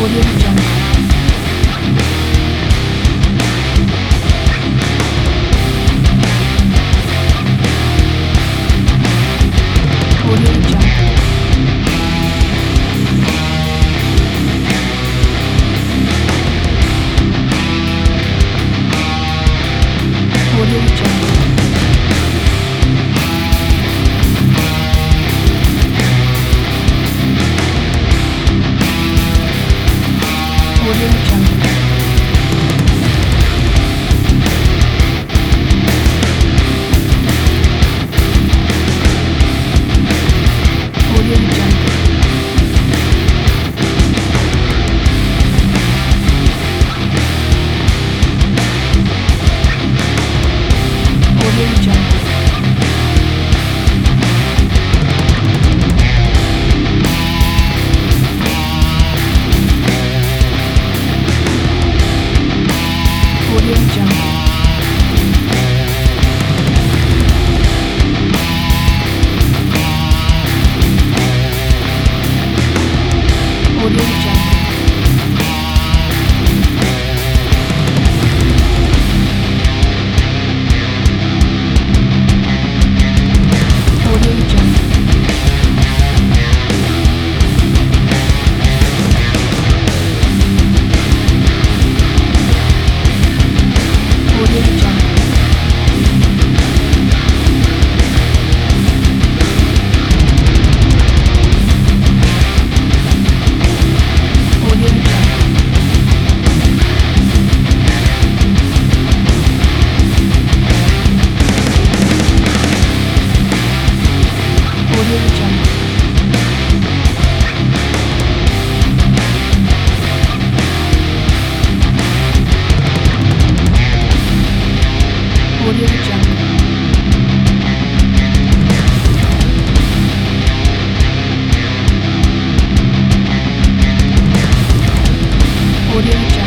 Audio Jungle. Audio Jungle. Audio Jungle. Audio Jungle. Audio Jungle. Audio Jungle. Audio Jungle. Audio Jungle. Audio Jungle. Audio Jungle. Audio Jungle. Audio Jungle. Audio Jungle. Audio Jungle.